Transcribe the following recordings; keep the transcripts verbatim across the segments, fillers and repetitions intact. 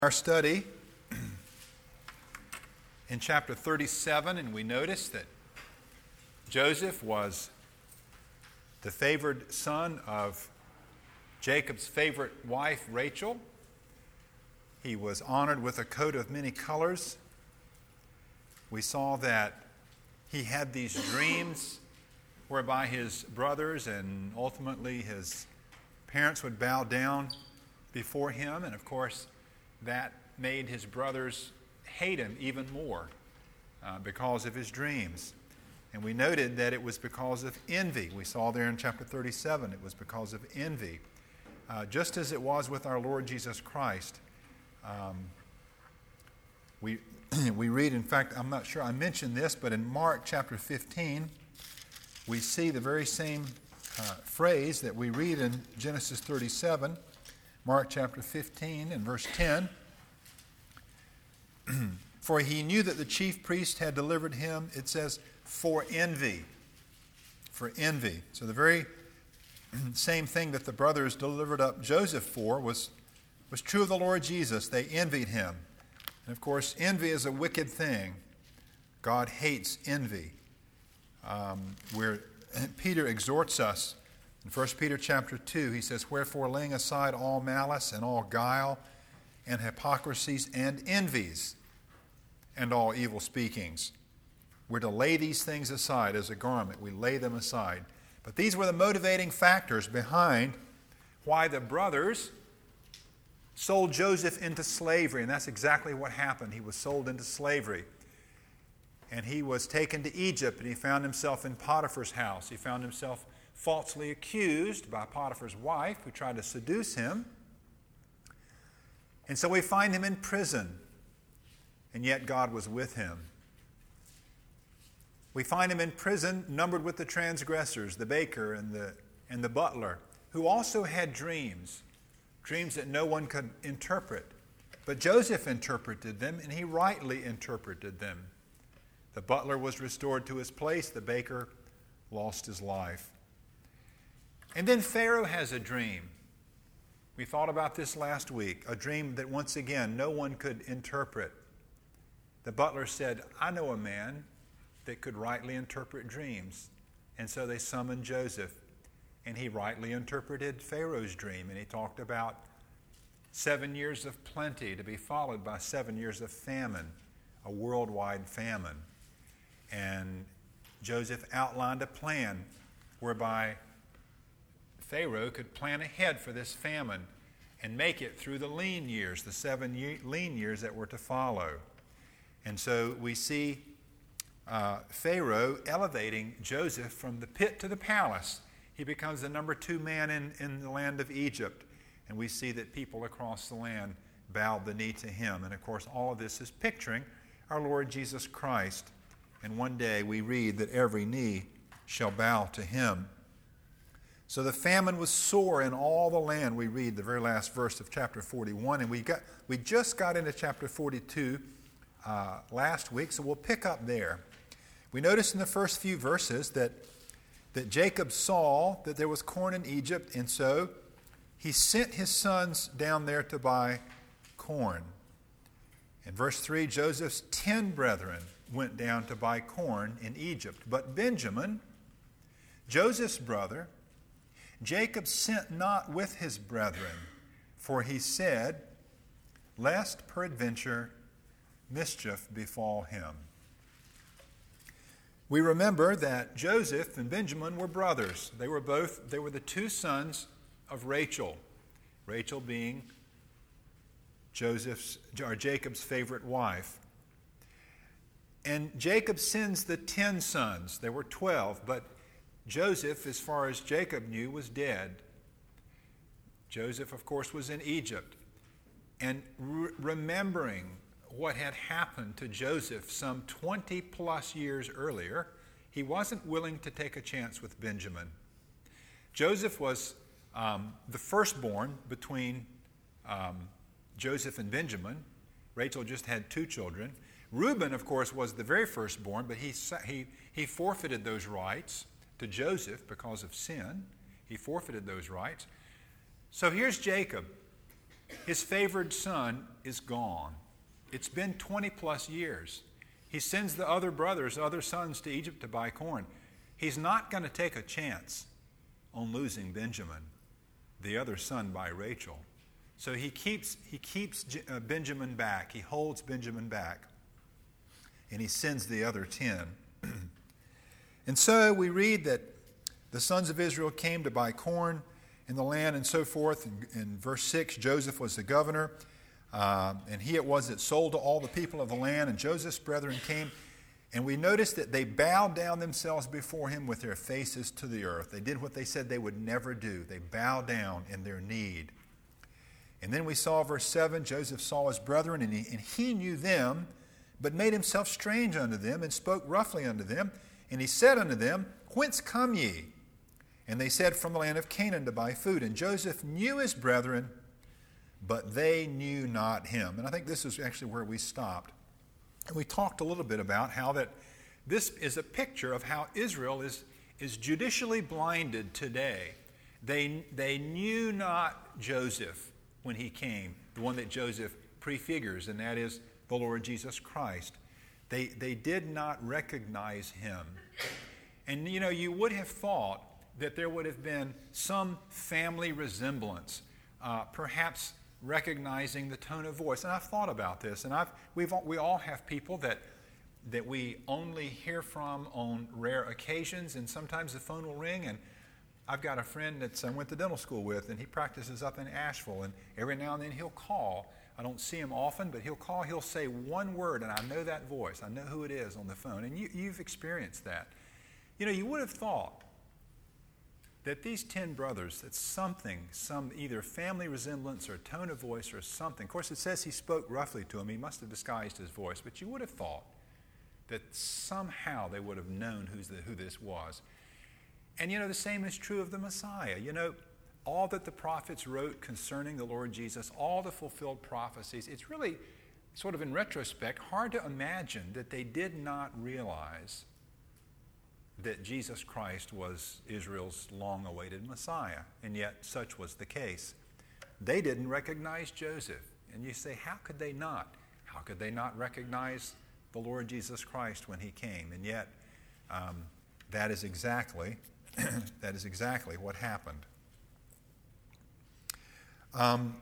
Our study in chapter thirty-seven, and we notice that Joseph was the favored son of Jacob's favorite wife, Rachel. He was honored with a coat of many colors. We saw that he had these dreams whereby his brothers and ultimately his parents would bow down before him, and of course, that made his brothers hate him even more uh, because of his dreams. And we noted that it was because of envy. We saw there in chapter thirty-seven, it was because of envy. Uh, just as it was with our Lord Jesus Christ. Um, we, we read, in fact, I'm not sure I mentioned this, but in Mark chapter fifteen, we see the very same uh, phrase that we read in Genesis thirty-seven. Mark chapter fifteen and verse ten. For he knew that the chief priest had delivered him, it says, for envy. For envy. So the very same thing that the brothers delivered up Joseph for was, was true of the Lord Jesus. They envied him. And of course, envy is a wicked thing. God hates envy. Um, where Peter exhorts us in First Peter chapter two, he says, wherefore laying aside all malice and all guile and hypocrisies and envies and all evil speakings. We're to lay these things aside as a garment. We lay them aside. But these were the motivating factors behind why the brothers sold Joseph into slavery. And that's exactly what happened. He was sold into slavery. And he was taken to Egypt, and he found himself in Potiphar's house. He found himself falsely accused by Potiphar's wife, who tried to seduce him. And so we find him in prison, and yet God was with him. We find him in prison, numbered with the transgressors, the baker and the, and the butler, who also had dreams, dreams that no one could interpret. But Joseph interpreted them, and he rightly interpreted them. The butler was restored to his place. The baker lost his life. And then Pharaoh has a dream. We thought about this last week, a dream that once again no one could interpret. The butler said, I know a man that could rightly interpret dreams. And so they summoned Joseph, and he rightly interpreted Pharaoh's dream. And he talked about seven years of plenty to be followed by seven years of famine, a worldwide famine. And Joseph outlined a plan whereby Pharaoh could plan ahead for this famine and make it through the lean years, the seven ye- lean years that were to follow. And so we see uh, Pharaoh elevating Joseph from the pit to the palace. He becomes the number two man in, in the land of Egypt. And we see that people across the land bowed the knee to him. And of course, all of this is picturing our Lord Jesus Christ. And one day we read that every knee shall bow to him. So the famine was sore in all the land. We read the very last verse of chapter forty-one. And we got we just got into chapter forty-two uh, last week, so we'll pick up there. We notice in the first few verses that, that Jacob saw that there was corn in Egypt, and so he sent his sons down there to buy corn. In verse three, Joseph's ten brethren went down to buy corn in Egypt. But Benjamin, Joseph's brother, Jacob sent not with his brethren, for he said, lest peradventure mischief befall him. We remember that Joseph and Benjamin were brothers. They were both, they were the two sons of Rachel. Rachel being Joseph's or Jacob's favorite wife. And Jacob sends the ten sons. There were twelve, but Joseph, as far as Jacob knew, was dead. Joseph, of course, was in Egypt. And re- remembering what had happened to Joseph some twenty plus years earlier, he wasn't willing to take a chance with Benjamin. Joseph was um, the firstborn between um, Joseph and Benjamin. Rachel just had two children. Reuben, of course, was the very firstborn, but he, he, he forfeited those rights to Joseph because of sin. He forfeited those rights. So here's Jacob. His favored son is gone. It's been twenty plus years. He sends the other brothers, other sons to Egypt to buy corn. He's not going to take a chance on losing Benjamin, the other son by Rachel. So he keeps, he keeps Benjamin back. He holds Benjamin back. And he sends the other ten. And so we read that the sons of Israel came to buy corn in the land and so forth. In, in verse six, Joseph was the governor. Uh, and he it was that sold to all the people of the land. And Joseph's brethren came. And we notice that they bowed down themselves before him with their faces to the earth. They did what they said they would never do. They bowed down in their need. And then we saw verse seven, Joseph saw his brethren, and he, and he knew them, but made himself strange unto them, and spoke roughly unto them. And he said unto them, Whence come ye? And they said, From the land of Canaan to buy food. And Joseph knew his brethren, but they knew not him. And I think this is actually where we stopped. And we talked a little bit about how that this is a picture of how Israel is, is judicially blinded today. They, they knew not Joseph when he came, the one that Joseph prefigures, and that is the Lord Jesus Christ. They, they did not recognize him. And, you know, you would have thought that there would have been some family resemblance, uh, perhaps recognizing the tone of voice. And I've thought about this, and I've, we've, we all have people that, that we only hear from on rare occasions, and sometimes the phone will ring, and I've got a friend that I went to dental school with, and he practices up in Asheville, and every now and then he'll call. I don't see him often, but he'll call, he'll say one word, and I know that voice. I know who it is on the phone, and you, you've experienced that. You know, you would have thought that these ten brothers, that something, some either family resemblance or tone of voice or something. Of course, it says he spoke roughly to him. He must have disguised his voice, but you would have thought that somehow they would have known who's the, who this was. And, you know, the same is true of the Messiah. You know, all that the prophets wrote concerning the Lord Jesus, all the fulfilled prophecies, it's really sort of in retrospect hard to imagine that they did not realize that Jesus Christ was Israel's long-awaited Messiah, and yet such was the case. They didn't recognize Joseph, and you say, how could they not? How could they not recognize the Lord Jesus Christ when he came? And yet, um, that is exactly that is exactly what happened. Um,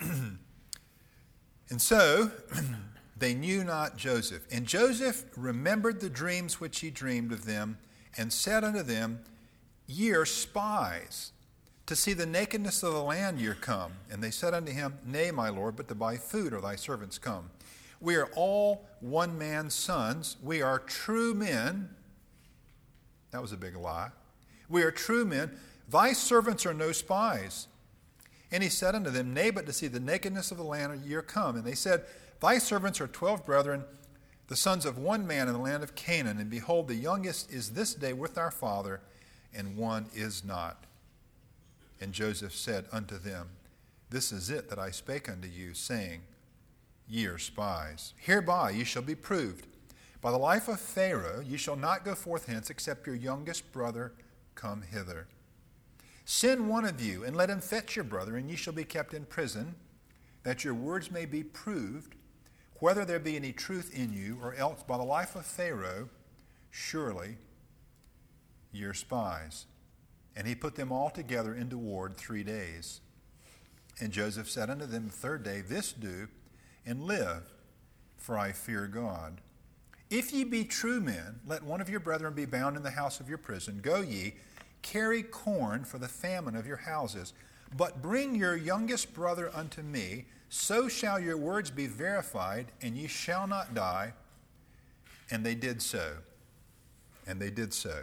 and so they knew not Joseph, and Joseph remembered the dreams which he dreamed of them, and said unto them, Ye are spies, to see the nakedness of the land ye are come. And they said unto him, Nay, my Lord, but to buy food are thy servants come. We are all one man's sons. We are true men. That was a big lie. We are true men. Thy servants are no spies. And he said unto them, Nay, but to see the nakedness of the land ye are come. And they said, Thy servants are twelve brethren, the sons of one man in the land of Canaan, and behold, the youngest is this day with our father, and one is not. And Joseph said unto them, This is it that I spake unto you, saying, Ye are spies. Hereby ye shall be proved. By the life of Pharaoh ye shall not go forth hence, except your youngest brother come hither. Send one of you, and let him fetch your brother, and ye shall be kept in prison, that your words may be proved, whether there be any truth in you, or else by the life of Pharaoh, surely ye are spies. And he put them all together into ward three days. And Joseph said unto them the third day, This do, and live, for I fear God. If ye be true men, let one of your brethren be bound in the house of your prison. Go ye, carry corn for the famine of your houses, but bring your youngest brother unto me, so shall your words be verified, and ye shall not die. And they did so. And they did so.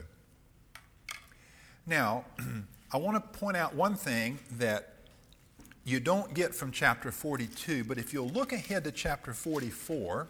Now, I want to point out one thing that you don't get from chapter forty-two, but if you'll look ahead to chapter forty-four,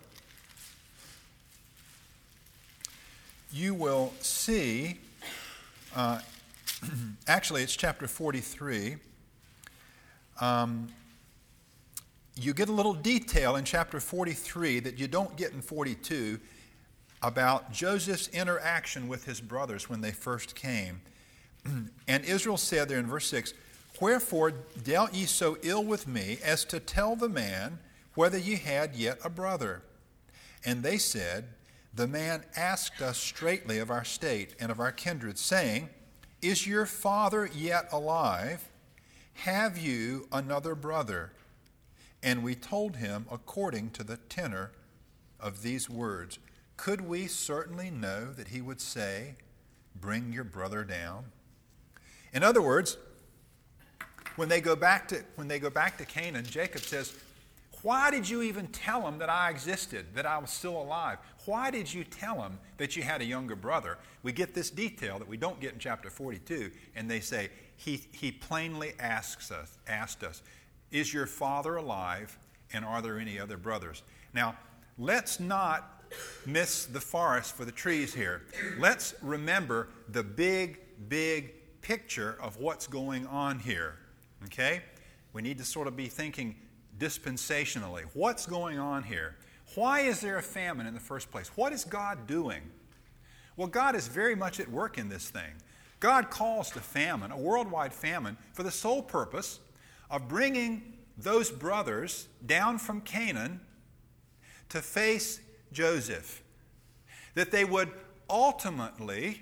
you will see, uh, actually it's chapter forty-three, um, you get a little detail in chapter forty-three that you don't get in forty-two about Joseph's interaction with his brothers when they first came. And Israel said there in verse six, Wherefore dealt ye so ill with me as to tell the man whether ye had yet a brother? And they said, The man asked us straitly of our state and of our kindred, saying, Is your father yet alive? Have you another brother? And we told him according to the tenor of these words. Could we certainly know that he would say, Bring your brother down? In other words, when they go back to when they go back to Canaan, Jacob says, Why did you even tell him that I existed, that I was still alive? Why did you tell him that you had a younger brother? We get this detail that we don't get in chapter forty-two, and they say, He he plainly asks us, asked us, Is your father alive, and are there any other brothers? Now, let's not miss the forest for the trees here. Let's remember the big, big picture of what's going on here. Okay? We need to sort of be thinking dispensationally. What's going on here? Why is there a famine in the first place? What is God doing? Well, God is very much at work in this thing. God calls the famine, a worldwide famine, for the sole purpose of bringing those brothers down from Canaan to face Joseph, that they would ultimately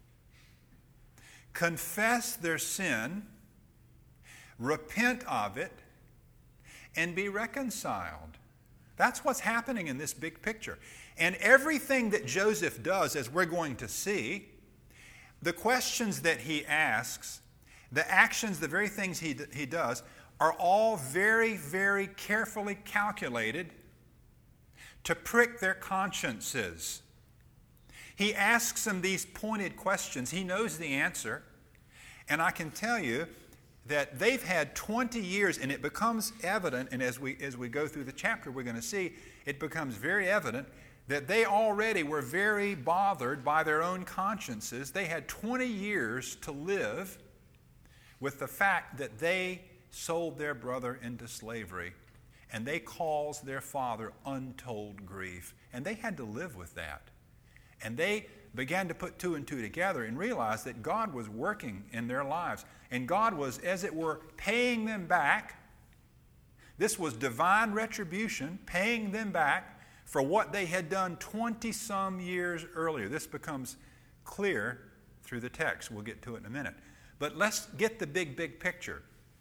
confess their sin, repent of it, and be reconciled. That's what's happening in this big picture. And everything that Joseph does, as we're going to see, the questions that he asks, the actions, the very things he, he does, are all very, very carefully calculated to prick their consciences. He asks them these pointed questions. He knows the answer. And I can tell you that they've had twenty years, and it becomes evident, and as we as we go through the chapter, we're going to see, it becomes very evident that they already were very bothered by their own consciences. They had twenty years to live with the fact that they sold their brother into slavery, and they caused their father untold grief. And they had to live with that. And they began to put two and two together and realize that God was working in their lives. And God was, as it were, paying them back. This was divine retribution, paying them back for what they had done twenty-some years earlier. This becomes clear through the text. We'll get to it in a minute. But let's get the big, big picture.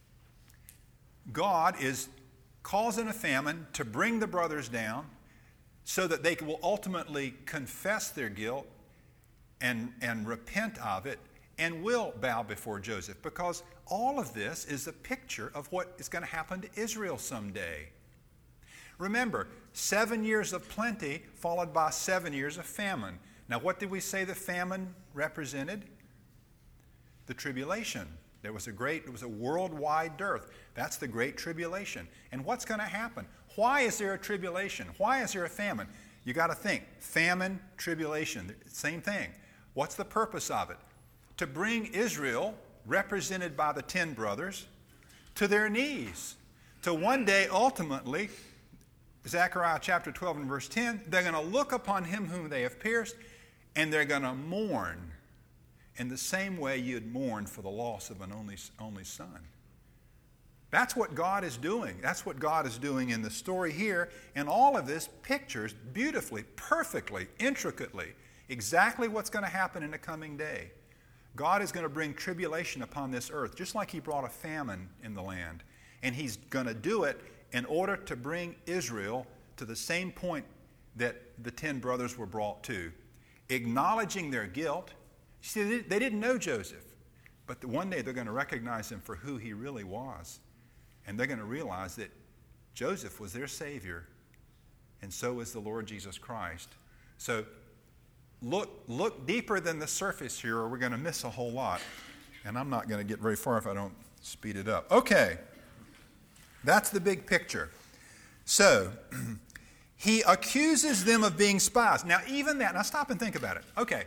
God is causing a famine to bring the brothers down so that they will ultimately confess their guilt and, and repent of it and will bow before Joseph, because all of this is a picture of what is going to happen to Israel someday. Remember, seven years of plenty followed by seven years of famine. Now, what did we say the famine represented? The tribulation. There was a great, it was a worldwide dearth. That's the Great Tribulation. And what's going to happen? Why is there a tribulation? Why is there a famine? You got to think. Famine, tribulation, same thing. What's the purpose of it? To bring Israel, represented by the ten brothers, to their knees. To one day, ultimately, Zechariah chapter twelve and verse ten, they're going to look upon him whom they have pierced, and they're going to mourn in the same way you'd mourn for the loss of an only, only son. That's what God is doing. That's what God is doing in the story here. And all of this pictures beautifully, perfectly, intricately, exactly what's going to happen in the coming day. God is going to bring tribulation upon this earth, just like he brought a famine in the land. And he's going to do it in order to bring Israel to the same point that the ten brothers were brought to, acknowledging their guilt. See, they didn't know Joseph, but one day they're going to recognize him for who he really was. And they're going to realize that Joseph was their Savior, and so is the Lord Jesus Christ. So look, look deeper than the surface here, or we're going to miss a whole lot. And I'm not going to get very far if I don't speed it up. Okay, that's the big picture. So he accuses them of being spies. Now, even that, now stop and think about it. Okay.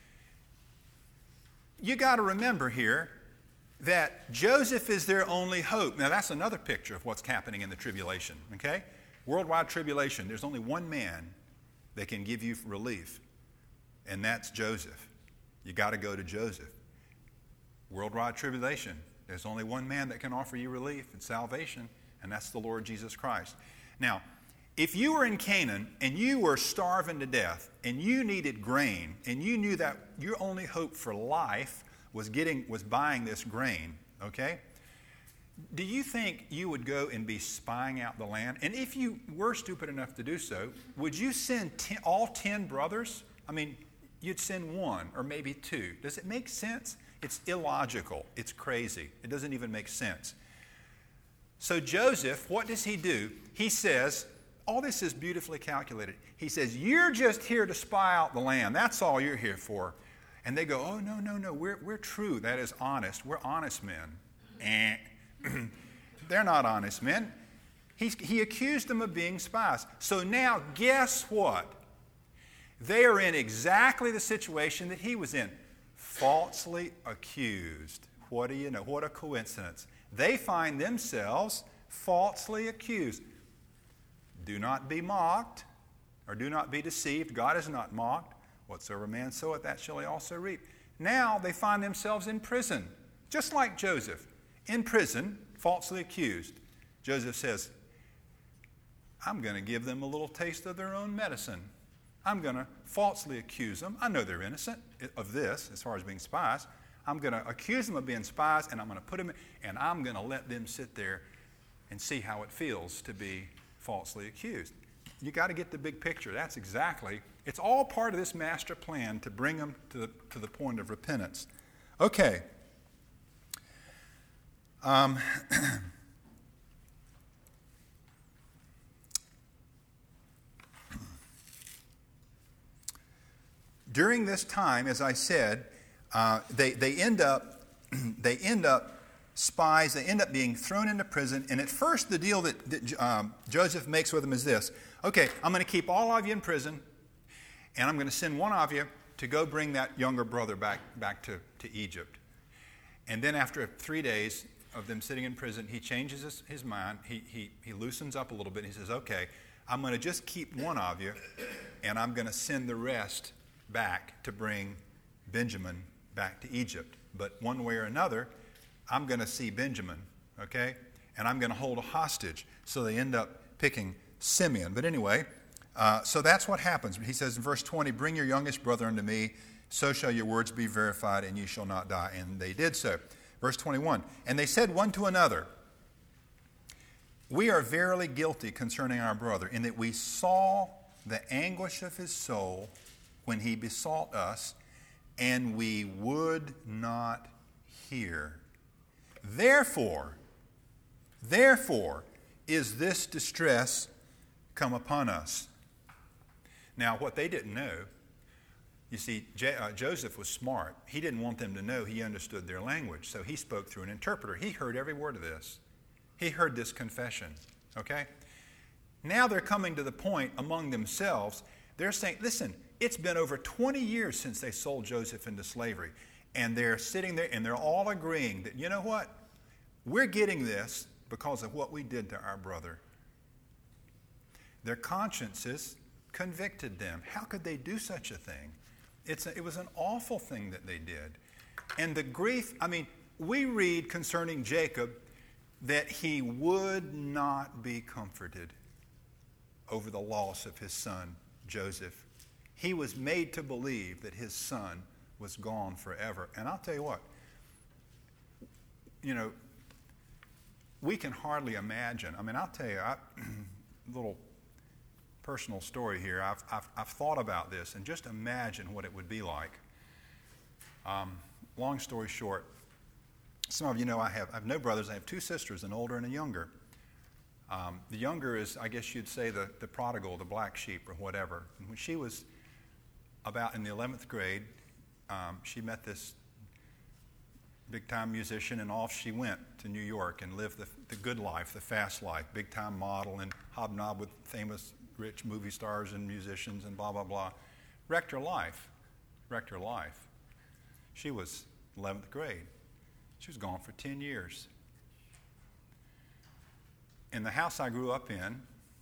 You got to remember here that Joseph is their only hope. Now, that's another picture of what's happening in the tribulation, okay? Worldwide tribulation. There's only one man that can give you relief, and that's Joseph. You got to go to Joseph. Worldwide tribulation. There's only one man that can offer you relief and salvation, and that's the Lord Jesus Christ. Now, if you were in Canaan and you were starving to death and you needed grain and you knew that your only hope for life was getting was buying this grain, okay? Do you think you would go and be spying out the land? And if you were stupid enough to do so, would you send ten, all ten brothers? I mean, you'd send one or maybe two. Does it make sense? It's illogical. It's crazy. It doesn't even make sense. So Joseph, what does he do? He says, all this is beautifully calculated. He says, you're just here to spy out the land. That's all you're here for. And they go, oh, no, no, no, we're, we're true. That is honest. We're honest men. Eh. They're not honest men. He, he accused them of being spies. So now, guess what? They are in exactly the situation that he was in. Falsely accused. What do you know? What a coincidence. They find themselves falsely accused. Do not be mocked, or do not be deceived. God is not mocked. Whatsoever man soweth, that shall he also reap. Now they find themselves in prison, just like Joseph. In prison, falsely accused. Joseph says, I'm going to give them a little taste of their own medicine. I'm going to falsely accuse them. I know they're innocent of this, as far as being spies. I'm going to accuse them of being spies, and I'm going to put them in, and I'm going to let them sit there and see how it feels to be falsely accused. You got to get the big picture. That's exactly, it's all part of this master plan to bring them to the, to the point of repentance. Okay. Um, during this time, as I said, uh, they, they end up they end up spies. They end up being thrown into prison. And at first, the deal that, that um, Joseph makes with them is this. Okay, I'm going to keep all of you in prison, and I'm going to send one of you to go bring that younger brother back, back to, to Egypt. And then after three days of them sitting in prison, he changes his, his mind. He, he, he loosens up a little bit. And he says, okay, I'm going to just keep one of you, and I'm going to send the rest back to bring Benjamin back to Egypt. But one way or another, I'm going to see Benjamin, okay? And I'm going to hold a hostage. So they end up picking Simeon. But anyway, uh, so that's what happens. He says in verse twenty, bring your youngest brother unto me, so shall your words be verified, and ye shall not die. And they did so. Verse twenty-one, and they said one to another, we are verily guilty concerning our brother, in that we saw the anguish of his soul when he besought us, and we would not hear. Therefore, therefore is this distress come upon us. Now, what they didn't know, you see, J- uh, Joseph was smart. He didn't want them to know he understood their language, so he spoke through an interpreter. He heard every word of this. He heard this confession, okay? Now they're coming to the point among themselves. They're saying, listen, it's been over twenty years since they sold Joseph into slavery. And they're sitting there and they're all agreeing that, you know what? We're getting this because of what we did to our brother. Their consciences convicted them. How could they do such a thing? It's a, it was an awful thing that they did. And the grief, I mean, we read concerning Jacob that he would not be comforted over the loss of his son, Joseph. He was made to believe that his son was gone forever. And I'll tell you what, you know, we can hardly imagine. I mean, I'll tell you, a little personal story here. I've, I've, I've thought about this, and just imagine what it would be like. Um, long story short, some of you know I have, I have no brothers. I have two sisters, an older and a younger. Um, the younger is, I guess you'd say, the, the prodigal, the black sheep or whatever. And when she was about in the eleventh grade, um, she met this big-time musician, and off she went to New York and lived the, the good life, the fast life, big-time model, and hobnobbed with famous rich movie stars and musicians and blah, blah, blah. Wrecked her life. Wrecked her life. She was eleventh grade. She was gone for ten years. In the house I grew up in,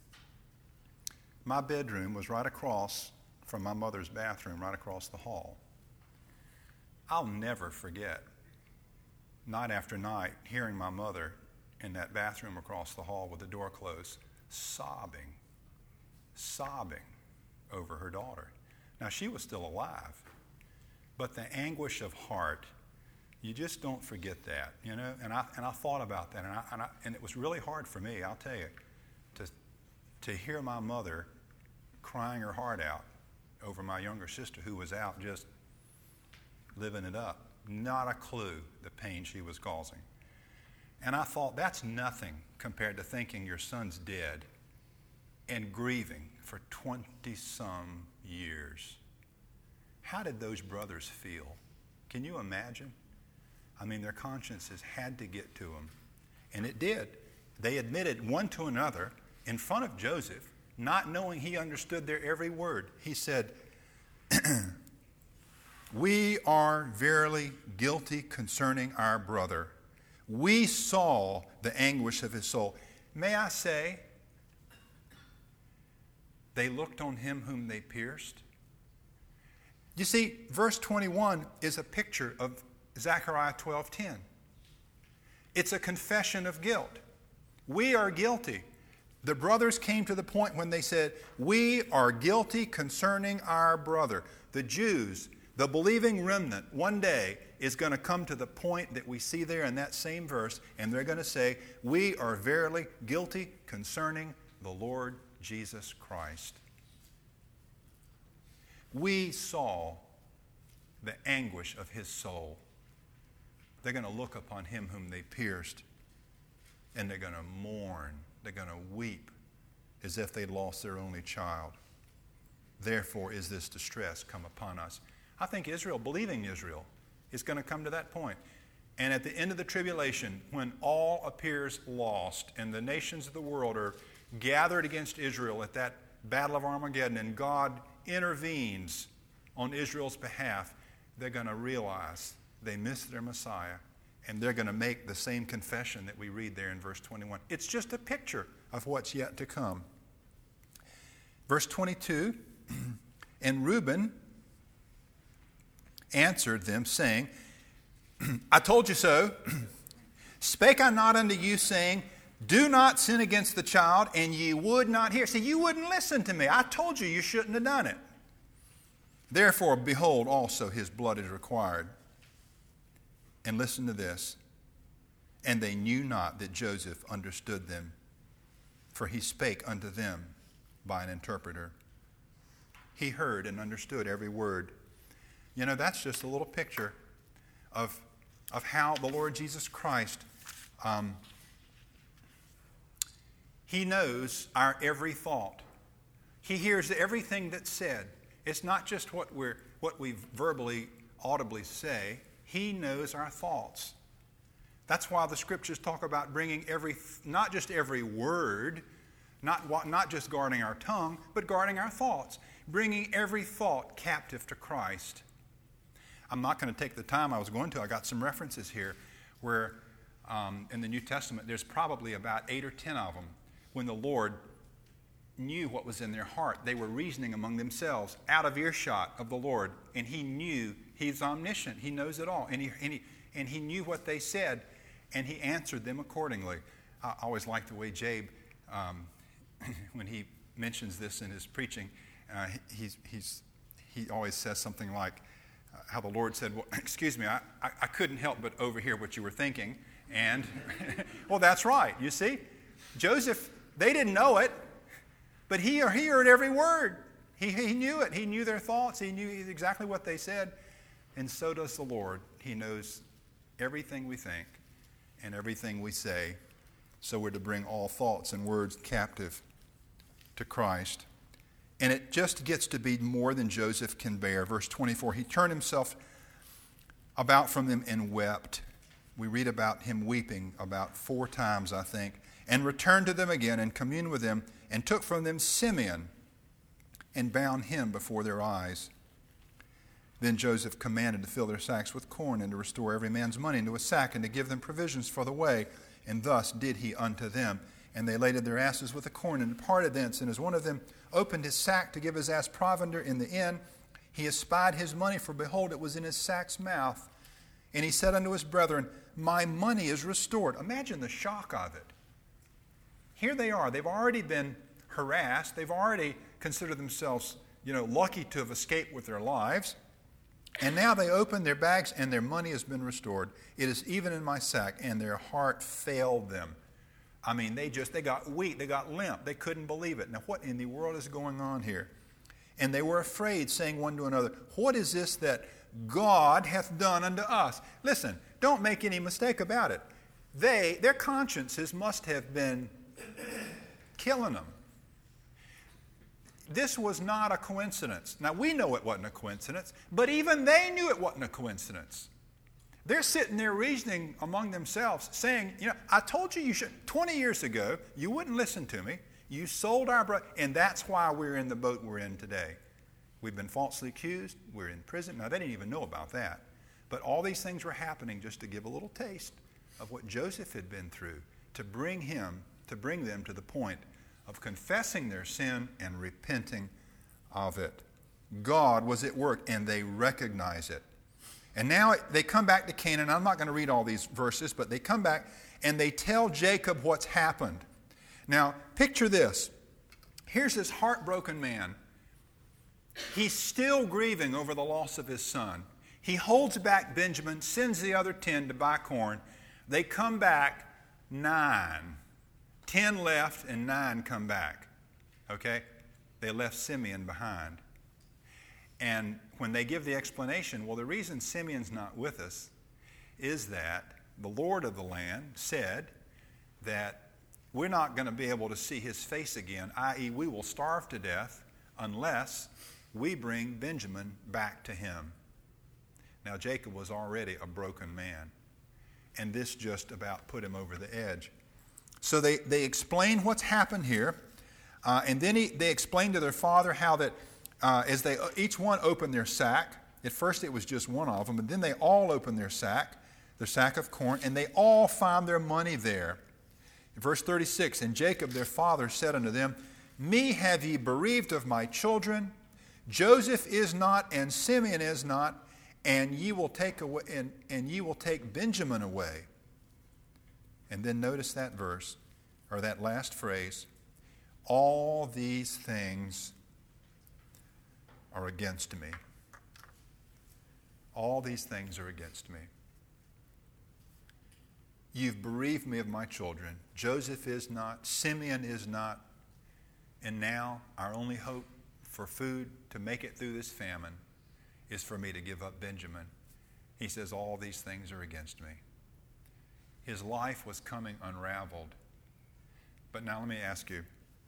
my bedroom was right across from my mother's bathroom, right across the hall. I'll never forget night after night, hearing my mother in that bathroom across the hall with the door closed, sobbing, sobbing over her daughter. Now, she was still alive, but the anguish of heart, you just don't forget that, you know. And I and I thought about that, and I, and, I, and it was really hard for me, I'll tell you, to to hear my mother crying her heart out over my younger sister who was out just living it up. Not a clue the pain she was causing. And I thought, that's nothing compared to thinking your son's dead and grieving for twenty-some years. How did those brothers feel? Can you imagine? I mean, their consciences had to get to them. And it did. They admitted one to another in front of Joseph, not knowing he understood their every word. He said, "We are verily guilty concerning our brother. We saw the anguish of his soul." May I say, they looked on him whom they pierced. You see, verse twenty-one is a picture of Zechariah twelve ten. It's a confession of guilt. We are guilty. The brothers came to the point when they said, "We are guilty concerning our brother." The Jews, the believing remnant, one day is going to come to the point that we see there in that same verse, and they're going to say, "We are verily guilty concerning the Lord Jesus Christ." We saw the anguish of his soul. They're going to look upon him whom they pierced, and they're going to mourn. They're going to weep as if they'd lost their only child. Therefore is this distress come upon us. I think Israel, believing Israel, is going to come to that point. And at the end of the tribulation, when all appears lost and the nations of the world are gathered against Israel at that battle of Armageddon, and God intervenes on Israel's behalf, they're going to realize they missed their Messiah, and they're going to make the same confession that we read there in verse twenty-one. It's just a picture of what's yet to come. Verse twenty-two, "And Reuben answered them, saying, I told you so. Spake I not unto you, saying, Do not sin against the child, and ye would not hear." See, you wouldn't listen to me. I told you you shouldn't have done it. "Therefore, behold, also his blood is required." And listen to this. "And they knew not that Joseph understood them, for he spake unto them by an interpreter." He heard and understood every word. You know, that's just a little picture of, of how the Lord Jesus Christ, um, he knows our every thought. He hears everything that's said. It's not just what we're what we verbally, audibly say. He knows our thoughts. That's why the scriptures talk about bringing every, not just every word, not, not just guarding our tongue, but guarding our thoughts. Bringing every thought captive to Christ. I'm not going to take the time I was going to. I got some references here where um, in the New Testament there's probably about eight or ten of them when the Lord knew what was in their heart. They were reasoning among themselves out of earshot of the Lord, and he knew. He's omniscient. He knows it all. And he, and he, and he knew what they said, and he answered them accordingly. I always like the way Jabe, um, when he mentions this in his preaching, uh, he's, he's, he always says something like uh, how the Lord said, well, excuse me, I, I, I couldn't help but overhear what you were thinking. And, well, that's right. You see, Joseph, they didn't know it, but he, he heard every word. He, he knew it. He knew their thoughts. He knew exactly what they said. And so does the Lord. He knows everything we think and everything we say. So we're to bring all thoughts and words captive to Christ. And it just gets to be more than Joseph can bear. Verse twenty-four, "He turned himself about from them and wept." We read about him weeping about four times, I think. "And returned to them again and communed with them, and took from them Simeon and bound him before their eyes. Then Joseph commanded to fill their sacks with corn, and to restore every man's money into a sack, and to give them provisions for the way. And thus did he unto them. And they laded their asses with the corn, and departed thence. And as one of them opened his sack to give his ass provender in the inn, he espied his money, for behold, it was in his sack's mouth. And he said unto his brethren, my money is restored. Imagine the shock of it. Here they are. They've already been harassed. They've already considered themselves, you know, lucky to have escaped with their lives. And now they open their bags and their money has been restored. It is even in my sack, and their heart failed them. I mean, they just, they got weak. They got limp. They couldn't believe it. Now, what in the world is going on here? And they were afraid, saying one to another, what is this that God hath done unto us? Listen, don't make any mistake about it. They, their consciences must have been killing them. This was not a coincidence. Now, we know it wasn't a coincidence, but even they knew it wasn't a coincidence. They're sitting there reasoning among themselves, saying, you know, I told you you should. twenty years ago, you wouldn't listen to me. You sold our brother, and that's why we're in the boat we're in today. We've been falsely accused. We're in prison. Now, they didn't even know about that. But all these things were happening just to give a little taste of what Joseph had been through, to bring him, to bring them to the point of confessing their sin and repenting of it. God was at work, and they recognize it. And now they come back to Canaan. I'm not going to read all these verses, but they come back and they tell Jacob what's happened. Now, picture this. Here's this heartbroken man. He's still grieving over the loss of his son. He holds back Benjamin, sends the other ten to buy corn. They come back, nine. Ten left and nine come back. Okay? They left Simeon behind. And when they give the explanation, well, the reason Simeon's not with us is that the Lord of the land said that we're not going to be able to see his face again, that is, we will starve to death unless we bring Benjamin back to him. Now, Jacob was already a broken man, and this just about put him over the edge. So they, they explain what's happened here, uh, and then he, they explain to their father how that uh, as they each one opened their sack, at first it was just one of them, but then they all opened their sack, their sack of corn, and they all found their money there. In verse thirty-six, and Jacob their father said unto them, me have ye bereaved of my children. Joseph is not, and Simeon is not, and ye will take away, and, and ye will take Benjamin away. And then notice that verse, or that last phrase, all these things are against me. All these things are against me. You've bereaved me of my children. Joseph is not, Simeon is not, and now our only hope for food to make it through this famine is for me to give up Benjamin. He says, all these things are against me. His life was coming unraveled. But now let me ask you,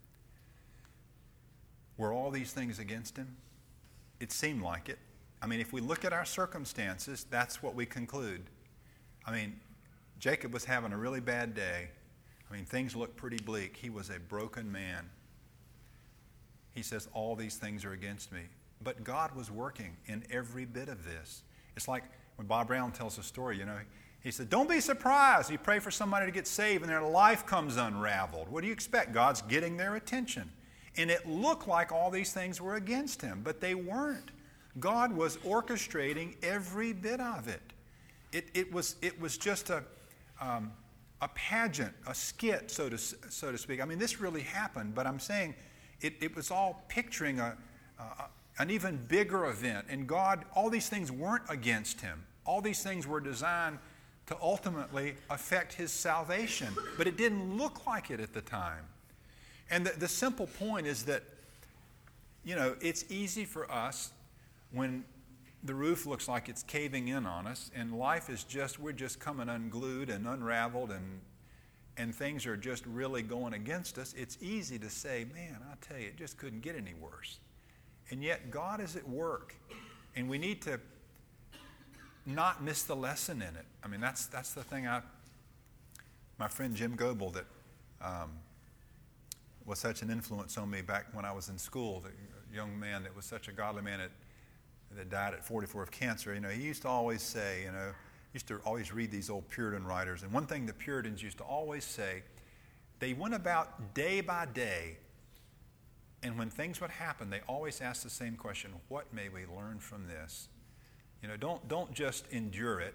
were all these things against him? It seemed like it. I mean, if we look at our circumstances, that's what we conclude. I mean, Jacob was having a really bad day. I mean, things looked pretty bleak. He was a broken man. He says, all these things are against me. But God was working in every bit of this. It's like when Bob Brown tells a story, you know, he said, don't be surprised. You pray for somebody to get saved and their life comes unraveled. What do you expect? God's getting their attention. And it looked like all these things were against him, but they weren't. God was orchestrating every bit of it. It, it, was, it was just a, um, a pageant, a skit, so to, so to speak. I mean, this really happened, but I'm saying it, it was all picturing a, a, an even bigger event. And God, all these things weren't against him. All these things were designed to ultimately affect his salvation, but it didn't look like it at the time. And the, the simple point is that, you know, it's easy for us when the roof looks like it's caving in on us and life is just, we're just coming unglued and unraveled and and things are just really going against us. It's easy to say, man, I tell you, it just couldn't get any worse. And yet God is at work, and we need to not miss the lesson in it. I mean, that's that's the thing. I, my friend Jim Goebel, that um, was such an influence on me back when I was in school, the young man that was such a godly man that, that died at forty-four of cancer. You know, he used to always say, you know, used to always read these old Puritan writers, and one thing the Puritans used to always say, they went about day by day, and when things would happen, they always asked the same question: what may we learn from this? You know, don't don't just endure it.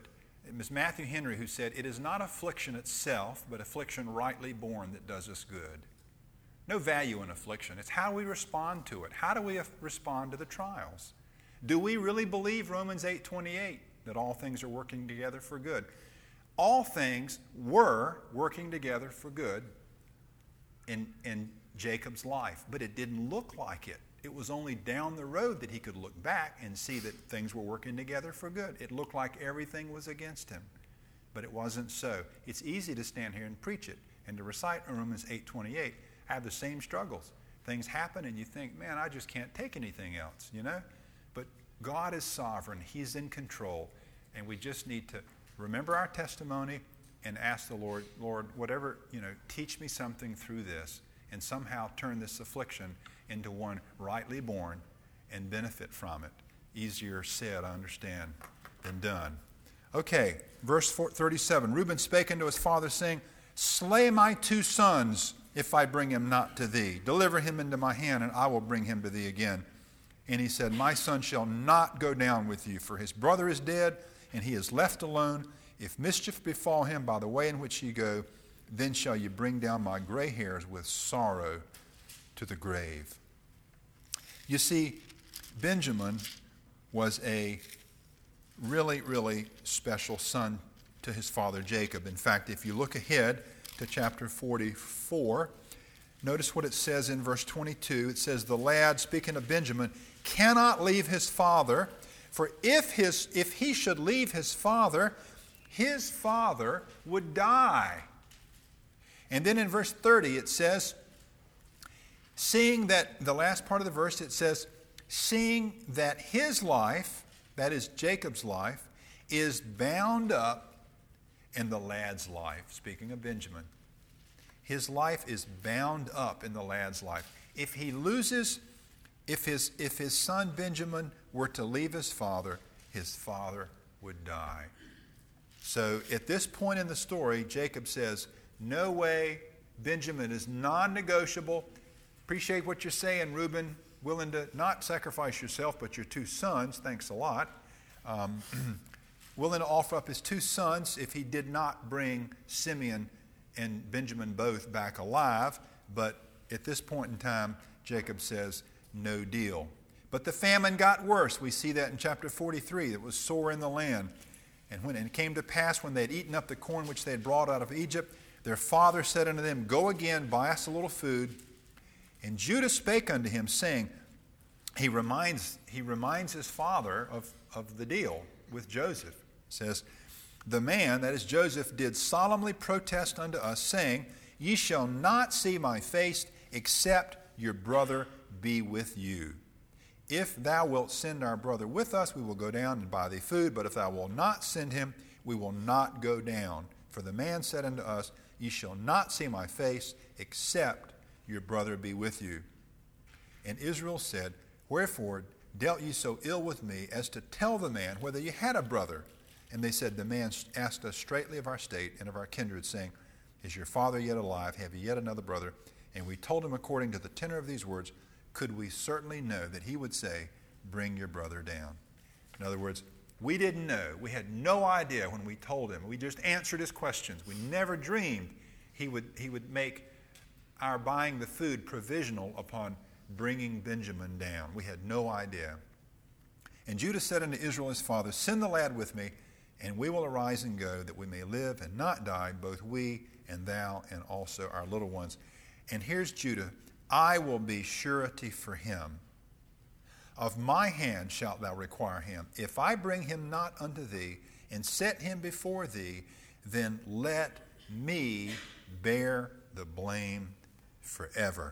It was Matthew Henry who said, "It is not affliction itself, but affliction rightly borne that does us good." No value in affliction. It's how we respond to it. How do we respond to the trials? Do we really believe Romans eight twenty-eight, that all things are working together for good? All things were working together for good in, in Jacob's life, but it didn't look like it. It was only down the road that he could look back and see that things were working together for good. It looked like everything was against him, but it wasn't so. It's easy to stand here and preach it and to recite Romans eight twenty-eight. I have the same struggles. Things happen and you think, man, I just can't take anything else, you know? But God is sovereign. He's in control. And we just need to remember our testimony and ask the Lord, Lord, whatever, you know, teach me something through this and somehow turn this affliction into one rightly born and benefit from it. Easier said, I understand, than done. Okay, verse thirty-seven. Reuben spake unto his father, saying, "Slay my two sons, if I bring him not to thee. Deliver him into my hand, and I will bring him to thee again." And he said, "My son shall not go down with you, for his brother is dead, and he is left alone. If mischief befall him by the way in which ye go, then shall ye bring down my gray hairs with sorrow to the grave." You see, Benjamin was a really, really special son to his father Jacob. In fact, if you look ahead to chapter forty-four, notice what it says in verse twenty-two. It says, "The lad," speaking of Benjamin, "cannot leave his father, for if his if he should leave his father, his father would die." And then in verse thirty it says, seeing that, the last part of the verse, it says, "Seeing that his life," that is Jacob's life, "is bound up in the lad's life," speaking of Benjamin. His life is bound up in the lad's life. If he loses, if his, if his son Benjamin were to leave his father, his father would die. So at this point in the story, Jacob says, no way, Benjamin is non-negotiable. Appreciate what you're saying, Reuben. Willing to not sacrifice yourself, but your two sons. Thanks a lot. Um, willing to offer up his two sons if he did not bring Simeon and Benjamin both back alive. But at this point in time, Jacob says, no deal. But the famine got worse. We see that in chapter forty-three. It was sore in the land. And when it came to pass, when they had eaten up the corn which they had brought out of Egypt, their father said unto them, "Go again, buy us a little food." And Judah spake unto him, saying, he reminds, he reminds his father of, of the deal with Joseph. Says, "The man," that is Joseph, "did solemnly protest unto us, saying, Ye shall not see my face, except your brother be with you. If thou wilt send our brother with us, we will go down and buy thee food. But if thou wilt not send him, we will not go down. For the man said unto us, Ye shall not see my face, except your brother be with you. And Israel said, Wherefore dealt ye so ill with me, as to tell the man whether ye had a brother? And they said, The man asked us straitly of our state and of our kindred, saying, Is your father yet alive? Have ye yet another brother? And we told him according to the tenor of these words. Could we certainly know that he would say, Bring your brother down? In other words, we didn't know. We had no idea when we told him. We just answered his questions. We never dreamed he would, he would make our buying the food provisional upon bringing Benjamin down. We had no idea. And Judah said unto Israel his father, Send the lad with me, and we will arise and go, that we may live and not die, both we and thou and also our little ones. And here's Judah. I will be surety for him. Of my hand shalt thou require him. If I bring him not unto thee, and set him before thee, then let me bear the blame forever.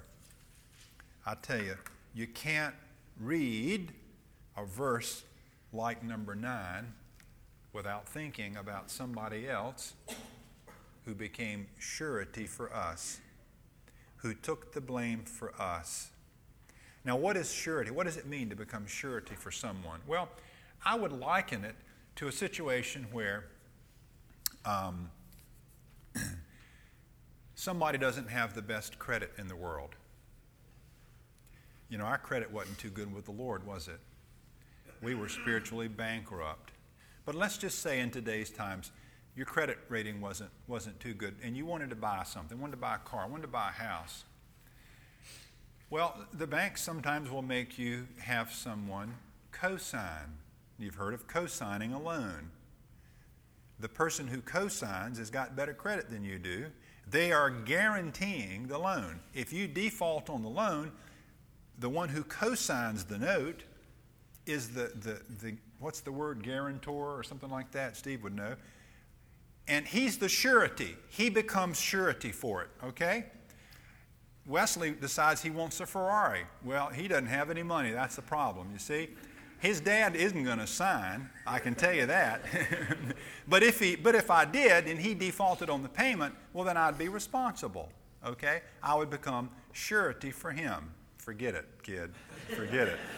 I tell you, you can't read a verse like number nine without thinking about somebody else who became surety for us, who took the blame for us. Now, what is surety? What does it mean to become surety for someone? Well, I would liken it to a situation where um, somebody doesn't have the best credit in the world. You know, our credit wasn't too good with the Lord, was it? We were spiritually bankrupt. But let's just say in today's times, your credit rating wasn't, wasn't too good, and you wanted to buy something, wanted to buy a car, wanted to buy a house. Well, the bank sometimes will make you have someone co-sign. You've heard of co-signing a loan. The person who co-signs has got better credit than you do. They are guaranteeing the loan. If you default on the loan, the one who co-signs the note is the, the, the what's the word, guarantor or something like that? Steve would know. And he's the surety. He becomes surety for it, okay? Wesley decides he wants a Ferrari. Well, he doesn't have any money. That's the problem, you see. His dad isn't going to sign, I can tell you that. but if he, but if I did and he defaulted on the payment, well, then I'd be responsible, okay? I would become surety for him. Forget it, kid. Forget it.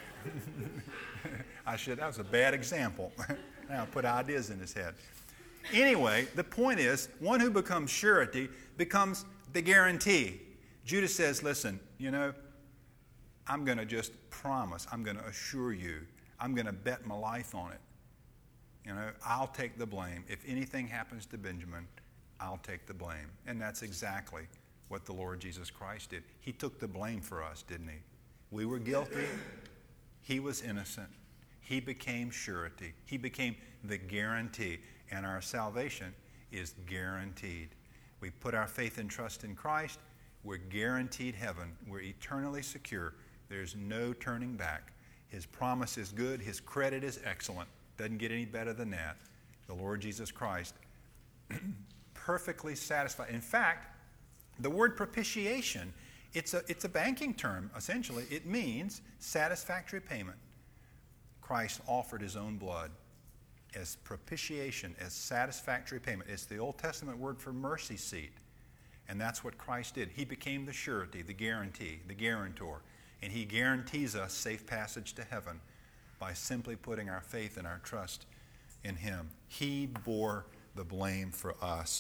I should, that was a bad example. Now put ideas in his head. Anyway, the point is, one who becomes surety becomes the guarantee. Judah says, listen, you know, I'm going to just promise, I'm going to assure you, I'm going to bet my life on it. You know, I'll take the blame. If anything happens to Benjamin, I'll take the blame. And that's exactly what the Lord Jesus Christ did. He took the blame for us, didn't he? We were guilty. He was innocent. He became surety. He became the guarantee. And our salvation is guaranteed. We put our faith and trust in Christ. We're guaranteed heaven. We're eternally secure. There's no turning back. His promise is good. His credit is excellent. Doesn't get any better than that. The Lord Jesus Christ perfectly satisfied. In fact, the word propitiation, it's a, it's a banking term, essentially. It means satisfactory payment. Christ offered his own blood as propitiation, as satisfactory payment. It's the Old Testament word for mercy seat. And that's what Christ did. He became the surety, the guarantee, the guarantor. And he guarantees us safe passage to heaven by simply putting our faith and our trust in him. He bore the blame for us.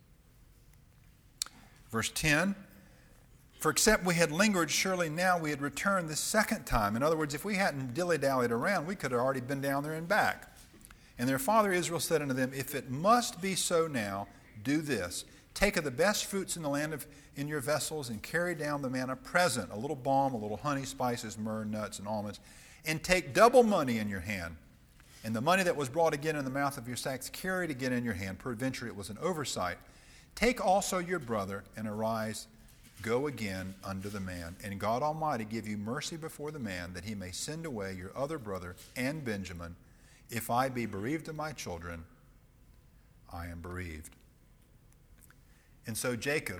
Verse ten, for except we had lingered, surely now we had returned the second time. In other words, if we hadn't dilly-dallied around, we could have already been down there and back. And their father Israel said unto them, if it must be so now, do this. Take of the best fruits in the land of in your vessels, and carry down the man a present, a little balm, a little honey, spices, myrrh, nuts, and almonds, and take double money in your hand. And the money that was brought again in the mouth of your sacks, carry it again in your hand. Peradventure it was an oversight. Take also your brother, and arise, go again unto the man. And God Almighty give you mercy before the man, that he may send away your other brother and Benjamin. If I be bereaved of my children, I am bereaved. And so Jacob,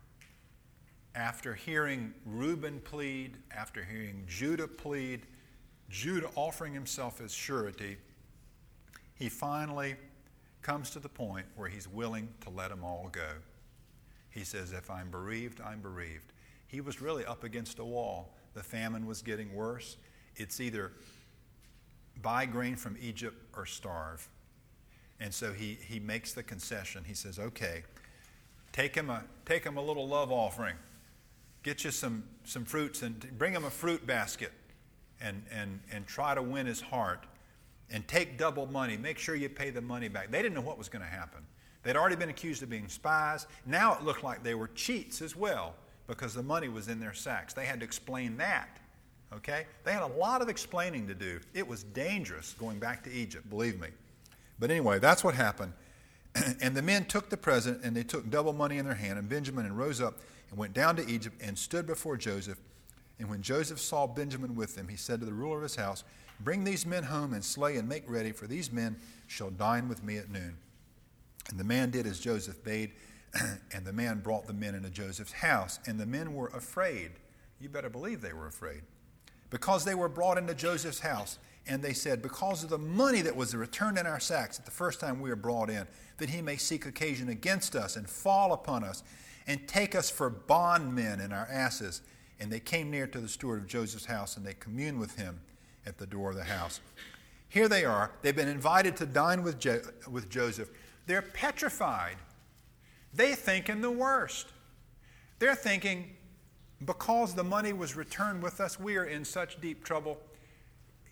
after hearing Reuben plead, after hearing Judah plead, Judah offering himself as surety, he finally comes to the point where he's willing to let them all go. He says, if I'm bereaved, I'm bereaved. He was really up against a wall. The famine was getting worse. It's either buy grain from Egypt or starve. And so he, he makes the concession. He says, okay, take him a, take him a little love offering. Get you some, some fruits and bring him a fruit basket and, and, and try to win his heart. And take double money. Make sure you pay the money back. They didn't know what was going to happen. They'd already been accused of being spies. Now it looked like they were cheats as well because the money was in their sacks. They had to explain that. Okay? They had a lot of explaining to do. It was dangerous going back to Egypt, believe me. But anyway, that's what happened. And the men took the present, and they took double money in their hand. And Benjamin and rose up and went down to Egypt and stood before Joseph. And when Joseph saw Benjamin with them, he said to the ruler of his house, bring these men home and slay and make ready, for these men shall dine with me at noon. And the man did as Joseph bade, and the man brought the men into Joseph's house. And the men were afraid. You better believe they were afraid. Because they were brought into Joseph's house. And they said, because of the money that was returned in our sacks at the first time we were brought in, that he may seek occasion against us and fall upon us and take us for bondmen and our asses. And they came near to the steward of Joseph's house, and they communed with him at the door of the house. Here they are. They've been invited to dine with, Jo- with Joseph. They're petrified. They think in the worst. They're thinking, because the money was returned with us, we are in such deep trouble.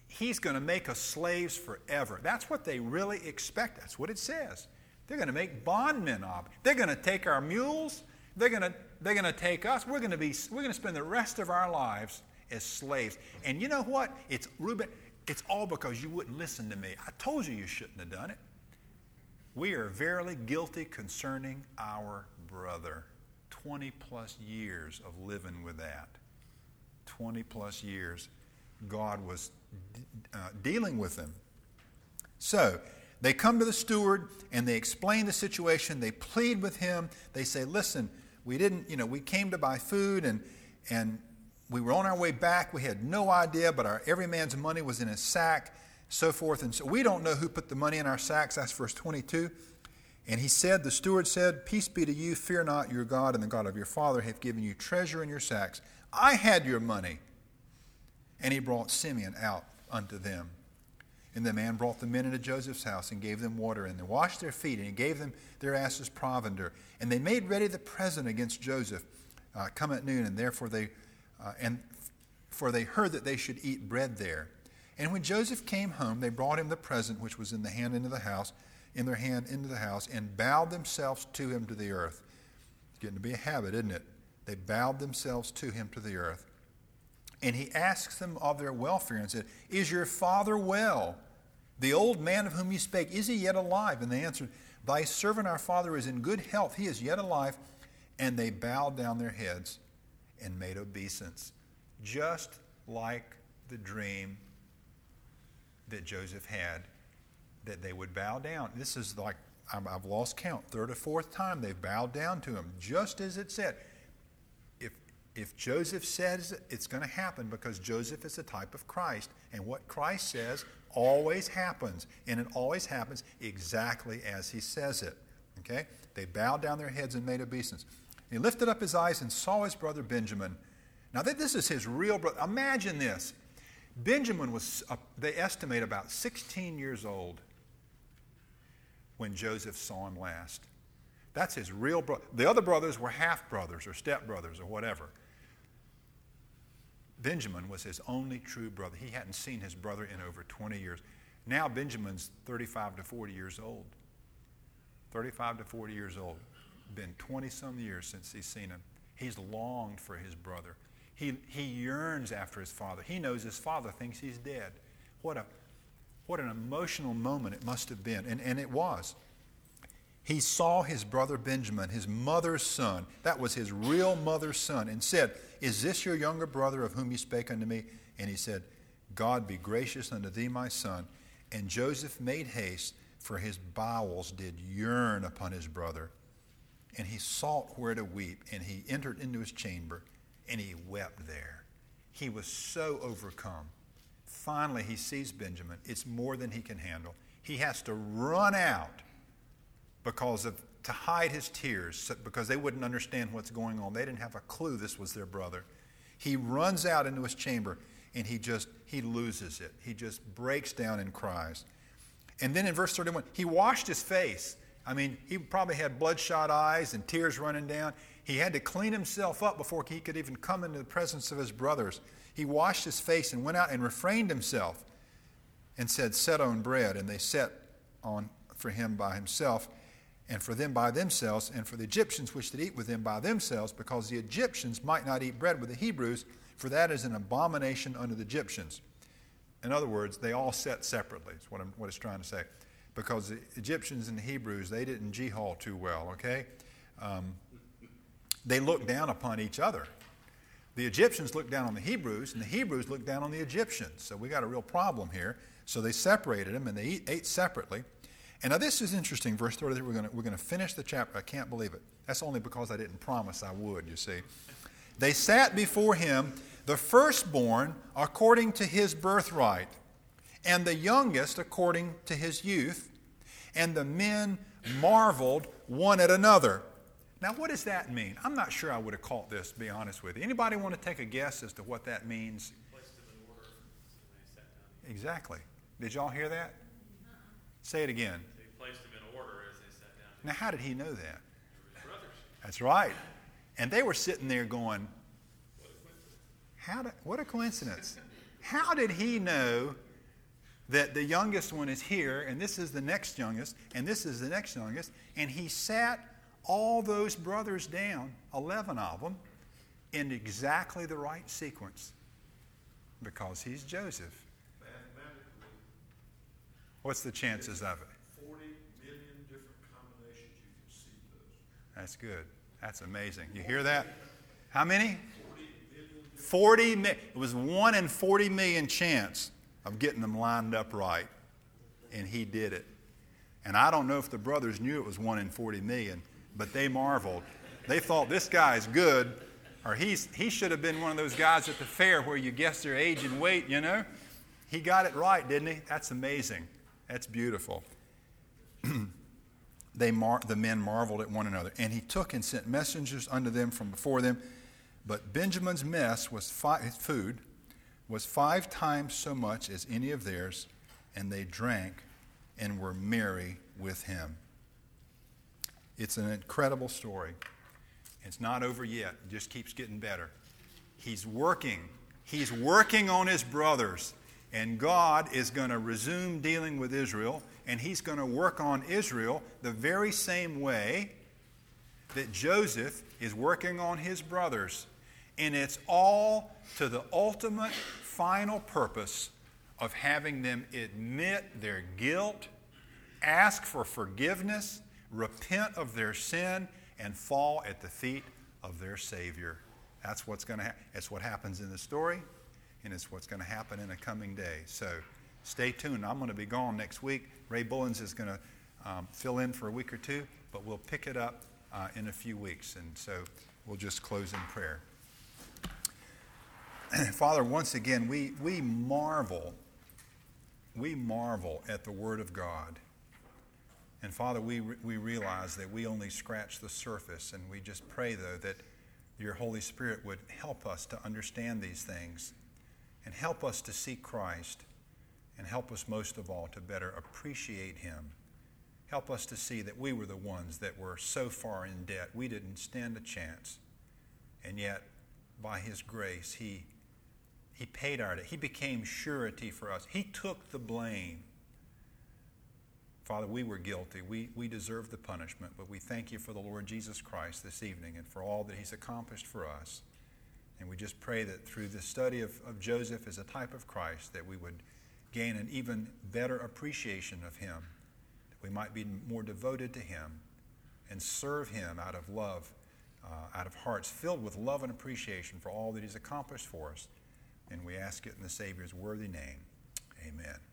he's going to make us slaves forever. That's what they really expect. That's what it says. They're going to make bondmen of. They're going to take our mules. They're going to they're going to take us. We're going to be we're going to spend the rest of our lives as slaves. And you know what? It's Reuben. It's all because you wouldn't listen to me. I told you you shouldn't have done it. We are verily guilty concerning our brother. Twenty plus years of living with that. Twenty plus years, God was uh, dealing with them. So they come to the steward and they explain the situation. They plead with him. They say, listen, we didn't, you know, we came to buy food and and we were on our way back. We had no idea, but our every man's money was in his sack, so forth. And so we don't know who put the money in our sacks. That's verse twenty-two. And he said, the steward said, peace be to you. Fear not, your God and the God of your father hath given you treasure in your sacks. I had your money. And he brought Simeon out unto them. And the man brought the men into Joseph's house and gave them water and they washed their feet and he gave them their asses provender. And they made ready the present against Joseph uh, come at noon, and therefore they uh, and for they heard that they should eat bread there. And when Joseph came home, they brought him the present which was in the hand into the house, in their hand into the house, and bowed themselves to him to the earth. It's getting to be a habit, isn't it? They bowed themselves to him to the earth. And he asks them of their welfare and said, is your father well? The old man of whom you spake, is he yet alive? And they answered, thy servant our father is in good health. He is yet alive. And they bowed down their heads and made obeisance, just like the dream that Joseph had, that they would bow down. This is like, I've lost count, third or fourth time they've bowed down to him, just as it said. If if Joseph says it, it's going to happen, because Joseph is a type of Christ. And what Christ says always happens. And it always happens exactly as he says it. Okay? They bowed down their heads and made obeisance. He lifted up his eyes and saw his brother Benjamin. Now, this is his real brother. Imagine this. Benjamin was, uh, they estimate, about sixteen years old when Joseph saw him last. That's his real brother. The other brothers were half-brothers or step-brothers or whatever. Benjamin was his only true brother. He hadn't seen his brother in over twenty years. Now Benjamin's thirty-five to forty years old. thirty-five to forty years old. Been twenty-some years since he's seen him. He's longed for his brother. He, he yearns after his father. He knows his father thinks he's dead. What a What an emotional moment it must have been. And, and it was. He saw his brother Benjamin, his mother's son. That was his real mother's son. And said, is this your younger brother of whom you spake unto me? And he said, God be gracious unto thee, my son. And Joseph made haste, for his bowels did yearn upon his brother. And he sought where to weep. And he entered into his chamber, and he wept there. He was so overcome. Finally, he sees Benjamin. It's more than he can handle. He has to run out because of to hide his tears, because they wouldn't understand what's going on. They didn't have a clue this was their brother. He runs out into his chamber, and he just, he loses it. He just breaks down and cries. And then in verse thirty-one, he washed his face. I mean, he probably had bloodshot eyes and tears running down. He had to clean himself up before he could even come into the presence of his brothers. He washed his face and went out and refrained himself and said, set on bread. And they set on for him by himself, and for them by themselves, and for the Egyptians which did eat with them by themselves, because the Egyptians might not eat bread with the Hebrews, for that is an abomination unto the Egyptians. In other words, they all sat separately, is what, I'm, what it's trying to say. Because the Egyptians and the Hebrews, they didn't jihad too well, okay? Um, they looked down upon each other. The Egyptians looked down on the Hebrews, and the Hebrews looked down on the Egyptians. So we got a real problem here. So they separated them, and they eat, ate separately. And now this is interesting, verse thirty-three. We're going we're going to finish the chapter. I can't believe it. That's only because I didn't promise I would, you see. They sat before him, the firstborn according to his birthright, and the youngest according to his youth. And the men marveled one at another. Now, what does that mean? I'm not sure I would have caught this, to be honest with you. Anybody want to take a guess as to what that means? Exactly. Did y'all hear that? Say it again. They placed them in order as they sat down. Now, how did he know that? They were his brothers. That's right. And they were sitting there going, how did, what a coincidence. How did he know that the youngest one is here, and this is the next youngest, and this is the next youngest, and he sat all those brothers down, eleven of them, in exactly the right sequence, because he's Joseph. Mathematically, What's the chances of it? forty million different combinations you can see those. That's good. That's amazing. You hear that? How many? forty million different. forty mi- It was one in forty million chance of getting them lined up right. And he did it. And I don't know if the brothers knew it was one in forty million, but they marveled. They thought, this guy's good, or he's, he should have been one of those guys at the fair where you guess their age and weight, you know? He got it right, didn't he? That's amazing. That's beautiful. They mar- the men marveled at one another. And he took and sent messengers unto them from before them. But Benjamin's mess was fi- his food was five times so much as any of theirs, and they drank and were merry with him. It's an incredible story. It's not over yet. It just keeps getting better. He's working. He's working on his brothers. And God is going to resume dealing with Israel, and he's going to work on Israel the very same way that Joseph is working on his brothers. And it's all to the ultimate final purpose of having them admit their guilt, ask for forgiveness, repent of their sin, and fall at the feet of their Savior. That's what's going to happen. It's what happens in the story, and it's what's going to happen in the coming day. So stay tuned. I'm going to be gone next week. Ray Bullens is going to um, fill in for a week or two, but we'll pick it up uh, in a few weeks. And so we'll just close in prayer. Father, once again, we, we marvel, we marvel at the Word of God. And Father, we, we realize that we only scratch the surface, and we just pray, though, that your Holy Spirit would help us to understand these things and help us to see Christ, and help us most of all to better appreciate him. Help us to see that we were the ones that were so far in debt we didn't stand a chance, and yet by his grace he He paid our debt. He became surety for us. He took the blame. Father, we were guilty. We, we deserve the punishment, but we thank you for the Lord Jesus Christ this evening and for all that he's accomplished for us. And we just pray that through the study of, of Joseph as a type of Christ, that we would gain an even better appreciation of him, that we might be more devoted to him and serve him out of love, uh, out of hearts filled with love and appreciation for all that he's accomplished for us. And we ask it in the Savior's worthy name. Amen.